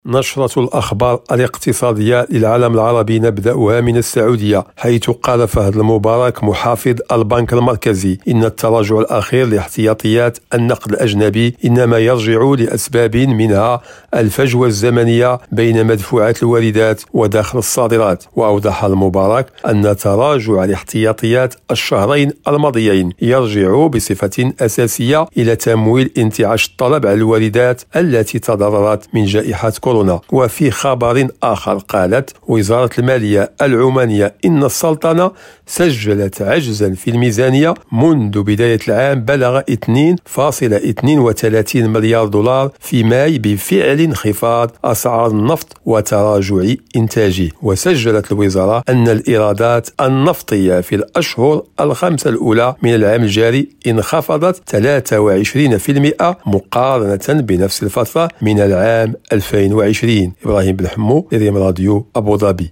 نشرة الأخبار الاقتصادية للعالم العربي نبدأها من السعودية، حيث قال فهد المبارك محافظ البنك المركزي إن التراجع الأخير لاحتياطيات النقد الأجنبي إنما يرجع لأسباب منها الفجوة الزمنية بين مدفوعات الواردات ودخل الصادرات. وأوضح المبارك أن تراجع الاحتياطيات الشهرين الماضيين يرجع بصفة أساسية إلى تمويل انتعاش الطلب على الواردات التي تضررت من جائحة كورونا. وفي خبر آخر قالت وزارة المالية العمانية إن السلطنة سجلت عجزا في الميزانية منذ بداية العام بلغ 2.32 مليار دولار في ماي بفعل انخفاض أسعار النفط وتراجع إنتاجه. وسجلت الوزارة أن الإيرادات النفطية في الأشهر الخمسة الأولى من العام الجاري انخفضت 23% مقارنة بنفس الفترة من العام 2020. إبراهيم بن حمو، راديو أبو ظبي.